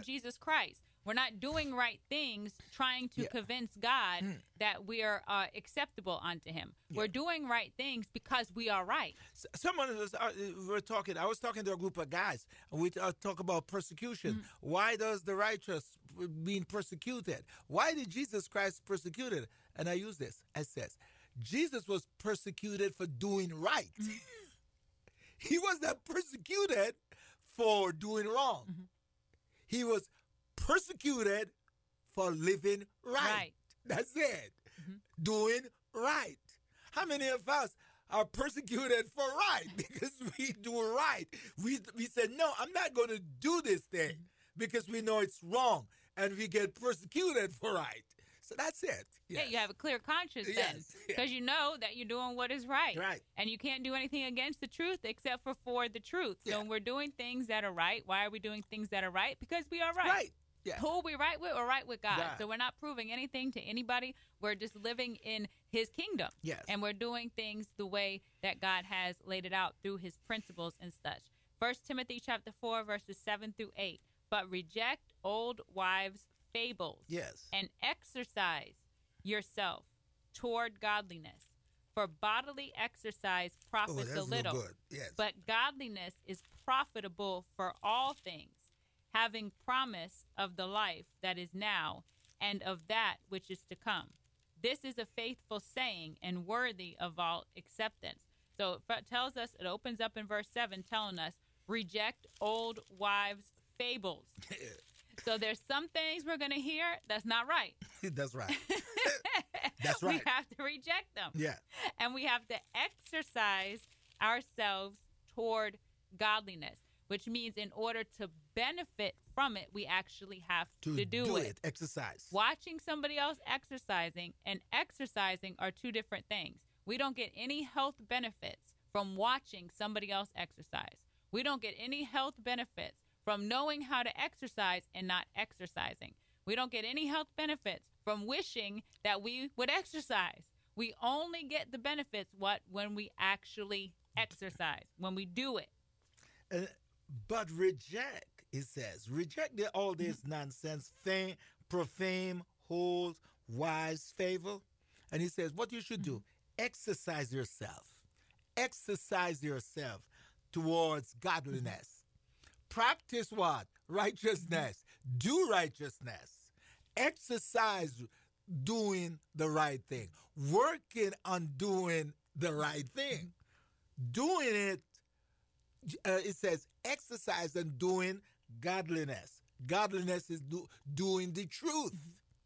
Jesus Christ. We're not doing right things trying to convince God that we are acceptable unto him. We're doing right things because we are right. Someone was, I was talking to a group of guys, and we talk about persecution. Why does the righteous being persecuted? Why did Jesus Christ persecuted? And I use this. I says, Jesus was persecuted for doing right. He was not persecuted for doing wrong. He was persecuted for living right. That's it. Doing right. How many of us are persecuted for right because we do right? We said, no, I'm not going to do this thing because we know it's wrong, and we get persecuted for right. So that's it. Yes. Yeah, you have a clear conscience then, because you know that you're doing what is right. Right. And you can't do anything against the truth except for the truth. So when we're doing things that are right, why are we doing things that are right? Because we are right. Right. Yeah. Who are we right with? We're right with God. So we're not proving anything to anybody. We're just living in his kingdom. Yes. And we're doing things the way that God has laid it out through his principles and such. 1 Timothy chapter 4, verses 7 through 8. But reject old wives' fables. Yes. And exercise yourself toward godliness. For bodily exercise profits a little. Good. Yes. But godliness is profitable for all things, having promise of the life that is now and of that which is to come. This is a faithful saying and worthy of all acceptance. So it tells us, it opens up in verse 7 telling us, reject old wives' fables. So there's some things we're going to hear that's not right. That's right. That's right. We have to reject them. Yeah. And we have to exercise ourselves toward godliness, which means in order to benefit from it, we actually have to do it. Exercise. Watching somebody else exercising and exercising are two different things. We don't get any health benefits from watching somebody else exercise. We don't get any health benefits from knowing how to exercise and not exercising. We don't get any health benefits from wishing that we would exercise. We only get the benefits when we actually exercise, when we do it. But reject, it says, reject all this nonsense, profane, hold, wise, favor. And he says, what you should do, exercise yourself. Exercise yourself towards godliness. Practice what? Righteousness. Do righteousness. Exercise doing the right thing. Working on doing the right thing. Doing it, it says exercise and doing godliness. Godliness is doing the truth.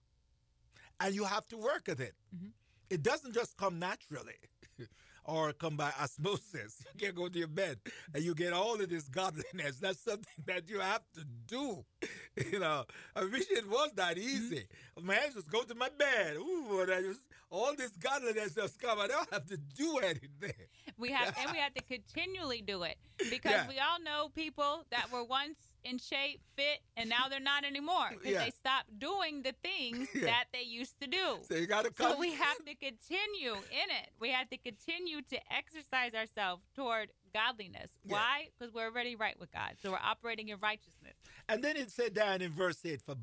And you have to work at it. It doesn't just come naturally or come by osmosis. You can't go to your bed and you get all of this godliness. That's something that you have to do. You know, I wish it was that easy. Man, just go to my bed. Ooh, all this godliness just come. I don't have to do anything. We have to continually do it because we all know people that were once in shape, fit, and now they're not anymore because they stopped doing the things that they used to do. So you got to come. So we have to continue in it. We have to continue to exercise ourselves toward godliness. Why? Because we're already right with God. So we're operating in righteousness. And then it said down in verse 8, for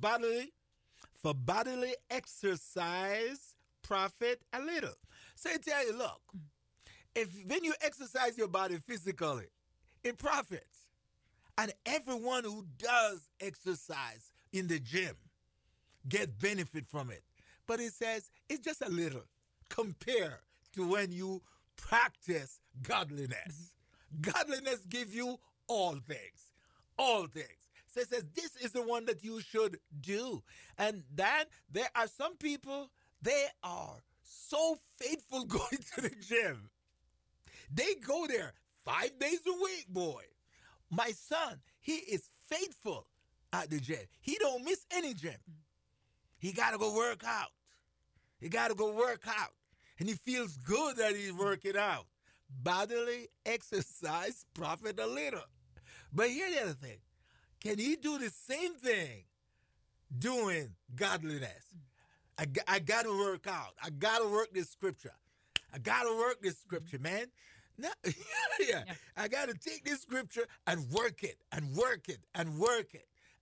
bodily exercise profit a little. So it tell you, look, when you exercise your body physically, it profits. And everyone who does exercise in the gym get benefit from it. But it says it's just a little compared to when you practice godliness. Godliness gives you all things. All things. So it says this is the one that you should do. And then there are some people, they are so faithful going to the gym. They go there 5 days a week, boy. My son, he is faithful at the gym. He don't miss any gym. He got to go work out. He got to go work out. And he feels good that he's working out. Bodily exercise profit a little. But here's the other thing. Can he do the same thing doing godliness? I got to work out. I got to work this scripture. I got to work this scripture, man. No, I got to take this scripture and work it and work it and work it.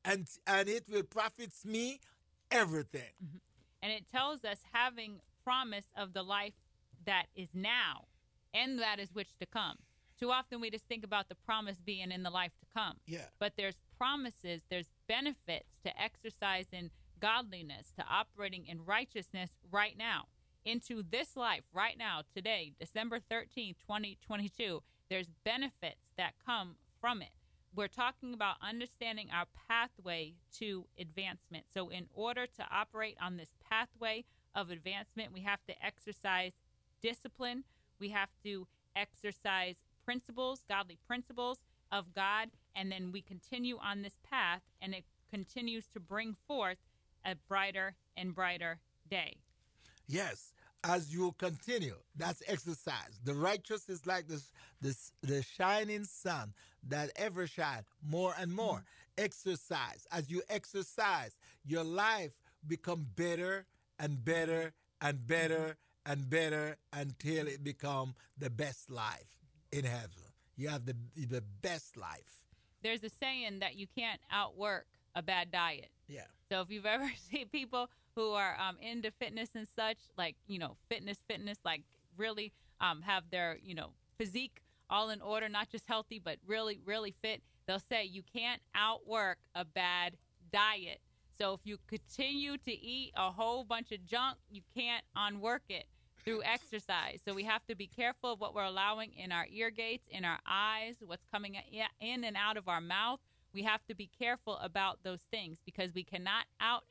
and it will profits me everything. Mhm. And it tells us having promise of the life that is now and that is which to come. Too often we just think about the promise being in the life to come. Yeah. But there's promises, there's benefits to exercise in godliness, to operating in righteousness right now. Into this life right now, today, December 13th, 2022, there's benefits that come from it. We're talking about understanding our pathway to advancement. So in order to operate on this pathway of advancement, we have to exercise discipline. We have to exercise principles, godly principles of God, and then we continue on this path, and it continues to bring forth a brighter and brighter day. Yes, as you continue, that's exercise. The righteous is like the shining sun that ever shine more and more. Mm-hmm. Exercise. As you exercise, your life become better and better and better and better until it become the best life in heaven. You have the best life. There's a saying that you can't outwork a bad diet. Yeah. So if you've ever seen people who are into fitness and such, like, fitness, like really have their, physique all in order, not just healthy, but really, really fit, they'll say you can't outwork a bad diet. So if you continue to eat a whole bunch of junk, you can't unwork it through exercise. So we have to be careful of what we're allowing in our ear gates, in our eyes, what's coming in and out of our mouth. We have to be careful about those things because we cannot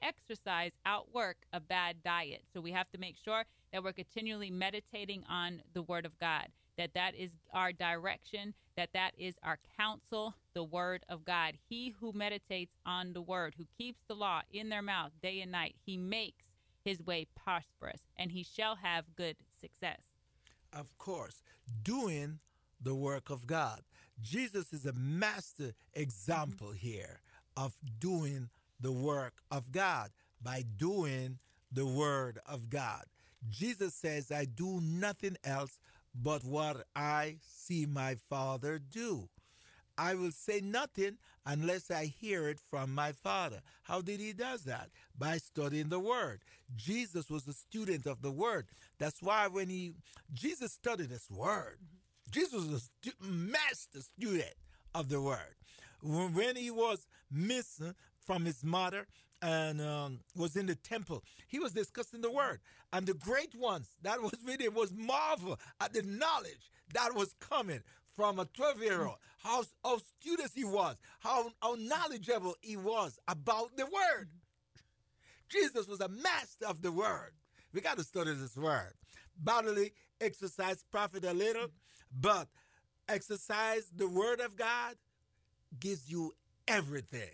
outwork a bad diet. So we have to make sure that we're continually meditating on the Word of God, that is our direction, that is our counsel, the Word of God. He who meditates on the Word, who keeps the law in their mouth day and night, he makes his way prosperous, and he shall have good success. Of course, doing the work of God. Jesus is a master example here of doing the work of God by doing the word of God. Jesus says, I do nothing else but what I see my Father do. I will say nothing unless I hear it from my Father. How did he do that? By studying the Word. Jesus was a student of the Word. That's why when Jesus studied this Word, Jesus was a master student of the Word. When he was missing from his mother and was in the temple, he was discussing the Word. And the great ones that was with him was marvel at the knowledge that was coming from a 12-year-old, how studious he was, how knowledgeable he was about the Word. Jesus was a master of the Word. We got to study this Word. Bodily exercise profit a little, but exercise the Word of God gives you everything.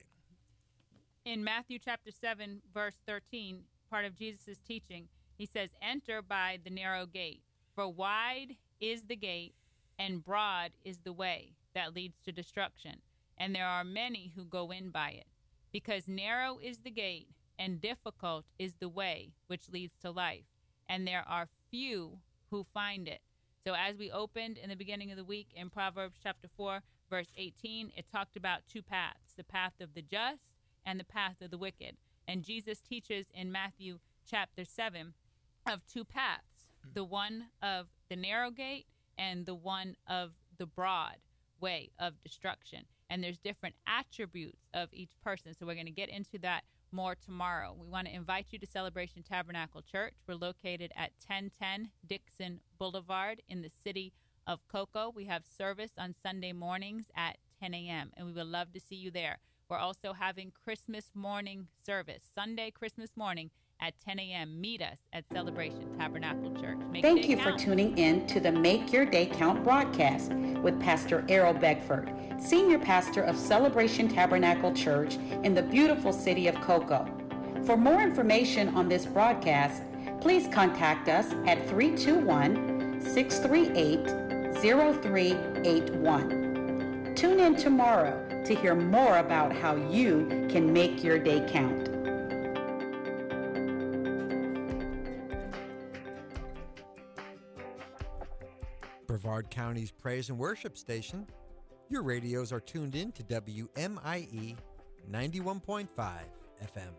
In Matthew chapter 7, verse 13, part of Jesus' teaching, he says, enter by the narrow gate, for wide is the gate, and broad is the way that leads to destruction, and there are many who go in by it. Because narrow is the gate, and difficult is the way which leads to life, and there are few who find it. So as we opened in the beginning of the week in Proverbs chapter 4, verse 18, it talked about two paths, the path of the just and the path of the wicked. And Jesus teaches in Matthew chapter 7 of two paths, the one of the narrow gate and the one of the broad way of destruction. And there's different attributes of each person. So we're going to get into that more tomorrow. We want to invite you to Celebration Tabernacle Church. We're located at 1010 Dixon Boulevard in the city of Cocoa. We have service on Sunday mornings at 10 a.m. and we would love to see you there. We're also having Christmas morning service, Sunday Christmas morning at 10 a.m. Meet us at Celebration Tabernacle Church. Thank you for tuning in to the Make Your Day Count broadcast with Pastor Errol Beckford, Senior Pastor of Celebration Tabernacle Church in the beautiful city of Cocoa. For more information on this broadcast, please contact us at 321-638-0381. Tune in tomorrow to hear more about how you can make your day count. Brevard County's praise and worship station. Your radios are tuned in to WMIE 91.5 FM.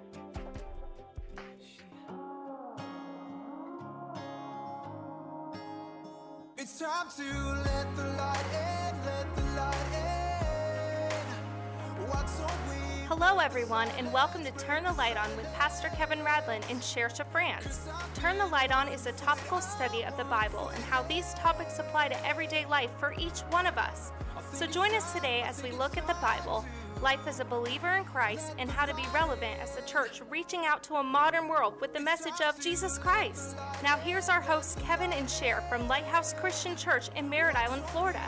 It's time to let the light in, let the light in. What's so weird? Hello, everyone, and welcome to Turn the Light On with Pastor Kevin Radlin in Cherche, France. Turn the Light On is a topical study of the Bible and how these topics apply to everyday life for each one of us. So join us today as we look at the Bible, life as a believer in Christ, and how to be relevant as the church reaching out to a modern world with the message of Jesus Christ. Now here's our hosts, Kevin and Cher from Lighthouse Christian Church in Merritt Island, Florida.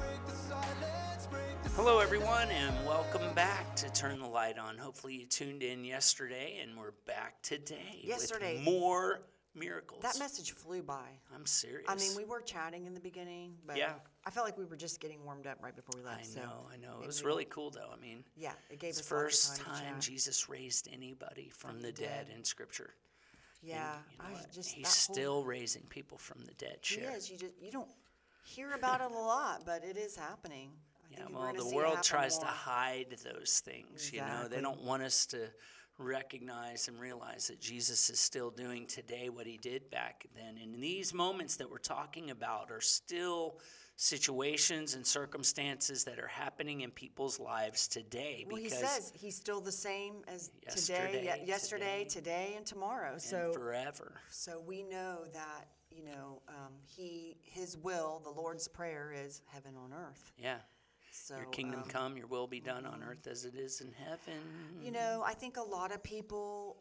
Hello, everyone, and welcome back to Turn the Light On. Hopefully you tuned in yesterday, and we're back today Yesterday. with more miracles. That message flew by. I'm serious. I mean, we were chatting in the beginning, but Yeah. I felt like we were just getting warmed up right before we left. I know. It maybe was we really won't- cool, though. I mean, Yeah, it gave it's us the first lots of time to time chat. Jesus raised anybody from the dead in Scripture. Yeah, And, you know I what? just He's that whole- still raising people from the dead. He Cher. is. You don't hear about it a lot, but it is happening. I Yeah, think we're well, gonna the see it world happen tries to more. hide those things, you know. They Exactly. don't want us to recognize and realize that Jesus is still doing today what he did back then. And these moments that we're talking about are still situations and circumstances that are happening in people's lives today. Well, he because says he's still the same as Yesterday, today, and tomorrow. and So forever. So we know that, his will, the Lord's Prayer, is heaven on earth. Yeah. So Your kingdom come, your will be done on earth as it is in heaven. I think a lot of people,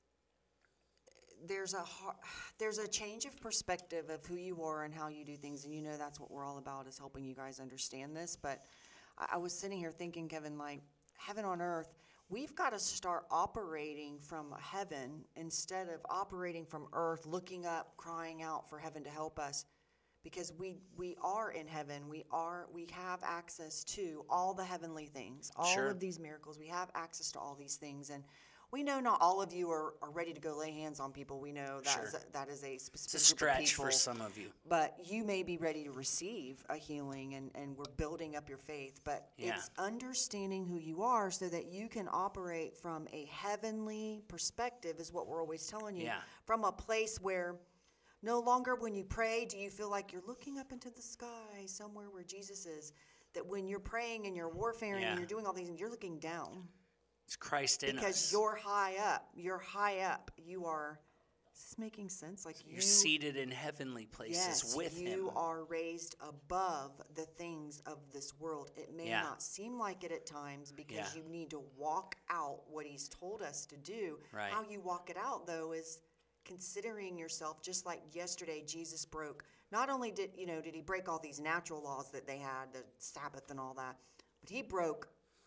there's a change of perspective of who you are and how you do things, and that's what we're all about, is helping you guys understand this. But I was sitting here thinking, Kevin, like, heaven on earth, we've got to start operating from heaven instead of operating from earth, looking up, crying out for heaven to help us. Because we are in heaven, we have access to all the heavenenly things, all Sure. of these miracles. We have access to all these things, and we know not all of you are ready to go lay hands on people. We know that Sure. that is a It's specific a group of stretch people, for some of you. but you may be ready to receive a healing, and we're building up your faith. But Yeah. it's understanding who you are so that you can operate from a heavenly perspective, is what we're always telling you. Yeah. From a place where no longer when you pray do you feel like you're looking up into the sky somewhere where Jesus is. That when you're praying and you're warfaring Yeah. and you're doing all these things, you're looking down. It's Christ in Because us. you're high up. You're high up. You are. Is this making sense? Like You're seated in heavenly places yes, with you him. are raised above the things of this world. It may Yeah. not seem like it at times because Yeah. you need to walk out what he's told us to do. Right. How you walk it out, though, is considering yourself, just like yesterday Jesus broke. Not only did he break all these natural laws that they had, the Sabbath and all that, but he broke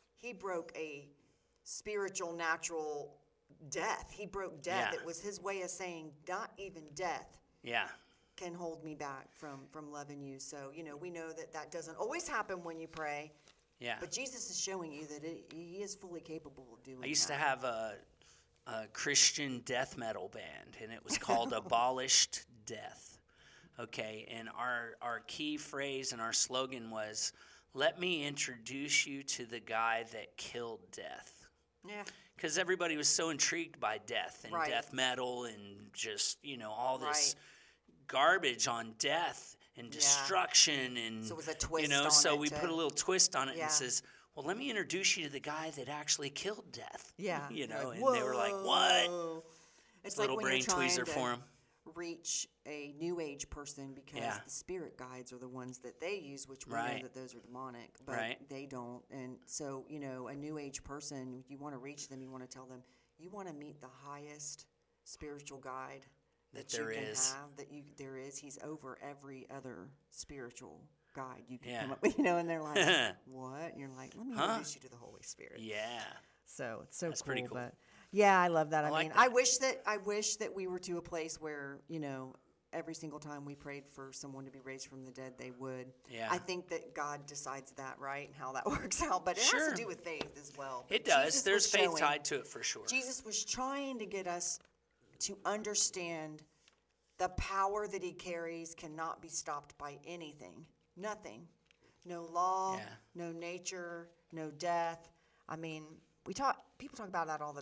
a spiritual, natural death. He broke death. Yeah. It was his way of saying not even death Yeah. can hold me back from loving you. So, we know that doesn't always happen when you pray, Yeah. but Jesus is showing you that he is fully capable of doing that. I used to have a Christian death metal band, and it was called Abolished Death. Okay, and our key phrase and our slogan was, "Let me introduce you to the guy that killed death." Yeah. Because everybody was so intrigued by death and Right. death metal and just, all this Right. garbage on death and Yeah. destruction. And, So it was a twist so on it we to- put a little twist on it Yeah. and says, well, let me introduce you to the guy that actually killed death. Yeah. And Like, they were like, what? whoa. It's Little like when brain you're trying tweezer to for 'em. reach a new age person because Yeah. the spirit guides are the ones that they use, which we Right. know that those are demonic, but Right. they don't. And so, a new age person, you want to reach them, you want to tell them, you want to meet the highest spiritual guide That you there can is. have, there is. He's over every other spiritual guide you can Yeah. come up with, and they're like, what? And you're like, let me Huh? introduce you to the Holy Spirit. Yeah. So it's so That's cool. pretty cool. But yeah, I love that. I like mean, that. I wish that we were to a place where, every single time we prayed for someone to be raised from the dead, they would. Yeah. I think that God decides that, right? And how that works out. But it has Sure. to do with faith as well. It does. Jesus There's was faith showing- tied to it for sure. Jesus was trying to get us to understand the power that he carries cannot be stopped by anything. Nothing. No law, Yeah. no nature, no death. I mean, People talk about that all the